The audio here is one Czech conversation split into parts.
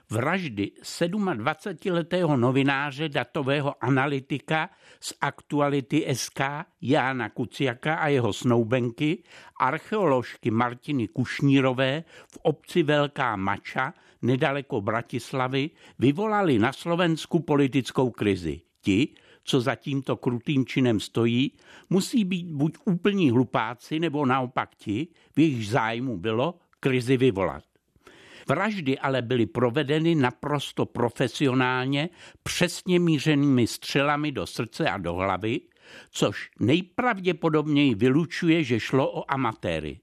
vraždy 27letého novináře, datového analytika z Aktuality SK Jána Kuciaka a jeho snoubenky, archeoložky Martiny Kušnírové v obci Velká Mača nedaleko Bratislavy vyvolali na Slovensku politickou krizi. Ti, co za tímto krutým činem stojí, musí být buď úplní hlupáci, nebo naopak ti, v jejich zájmu bylo krizi vyvolat. Vraždy ale byly provedeny naprosto profesionálně, přesně mířenými střelami do srdce a do hlavy, což nejpravděpodobněji vylučuje, že šlo o amatéry.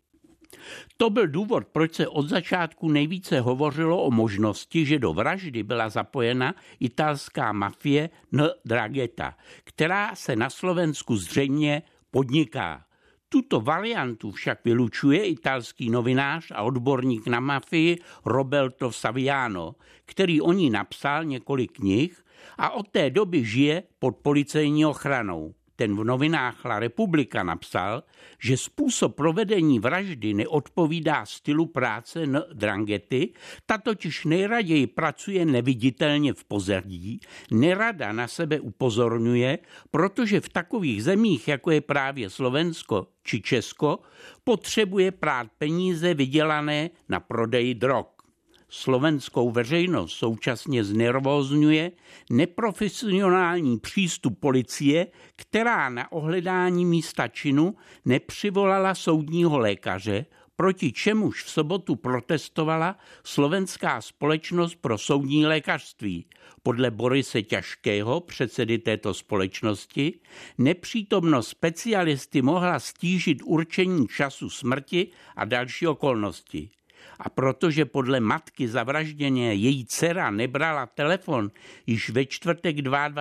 To byl důvod, proč se od začátku nejvíce hovořilo o možnosti, že do vraždy byla zapojena italská mafie Ndrangheta, která se na Slovensku zřejmě podniká. Tuto variantu však vylučuje italský novinář a odborník na mafii Roberto Saviano, který o ní napsal několik knih a od té doby žije pod policejní ochranou. Ten v novinách La Repubblica napsal, že způsob provedení vraždy neodpovídá stylu práce Ndrangety, ta totiž nejraději pracuje neviditelně v pozadí, nerada na sebe upozorňuje, protože v takových zemích, jako je právě Slovensko či Česko, potřebuje prát peníze vydělané na prodeji drog. Slovenskou veřejnost současně znervózňuje neprofesionální přístup policie, která na ohledání místa činu nepřivolala soudního lékaře, proti čemuž v sobotu protestovala Slovenská společnost pro soudní lékařství. Podle Borise Ťažkého, předsedy této společnosti, nepřítomnost specialisty mohla ztížit určení času smrti a další okolnosti. A protože podle matky zavražděné její dcera nebrala telefon již ve čtvrtek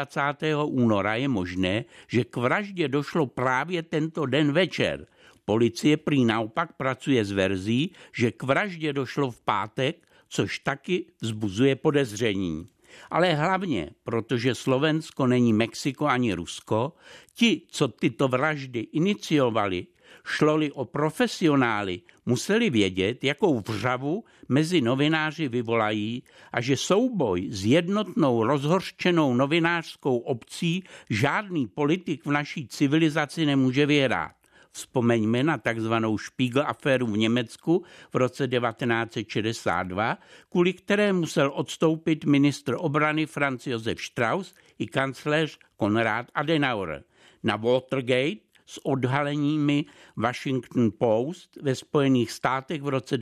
22. února, je možné, že k vraždě došlo právě tento den večer. Policie prý naopak pracuje s verzí, že k vraždě došlo v pátek, což taky vzbuzuje podezření. Ale hlavně, protože Slovensko není Mexiko ani Rusko, ti, co tyto vraždy iniciovali, šlo-li o profesionály, museli vědět, jakou vřavu mezi novináři vyvolají a že souboj s jednotnou rozhořčenou novinářskou obcí žádný politik v naší civilizaci nemůže vyhrát. Vzpomeňme na takzvanou Spiegel aféru v Německu v roce 1962, kvůli které musel odstoupit ministr obrany Franz Josef Strauss i kancléř Konrad Adenauer. Na Watergate s odhaleními Washington Post ve Spojených státech v roce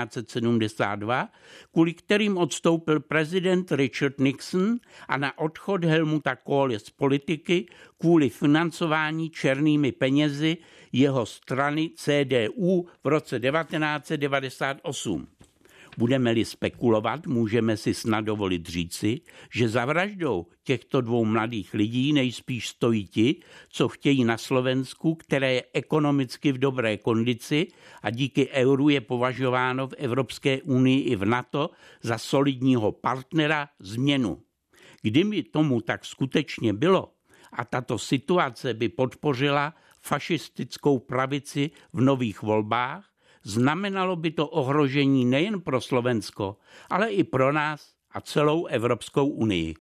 1972, kvůli kterým odstoupil prezident Richard Nixon, a na odchod Helmuta Kohla z politiky kvůli financování černými penězi jeho strany CDU v roce 1998. Budeme-li spekulovat, můžeme si snad dovolit říci, že za vraždou těchto dvou mladých lidí nejspíš stojí ti, co chtějí na Slovensku, které je ekonomicky v dobré kondici a díky euru je považováno v Evropské unii i v NATO za solidního partnera, změnu. Kdyby tomu tak skutečně bylo a tato situace by podpořila fašistickou pravici v nových volbách, znamenalo by to ohrožení nejen pro Slovensko, ale i pro nás a celou Evropskou unii.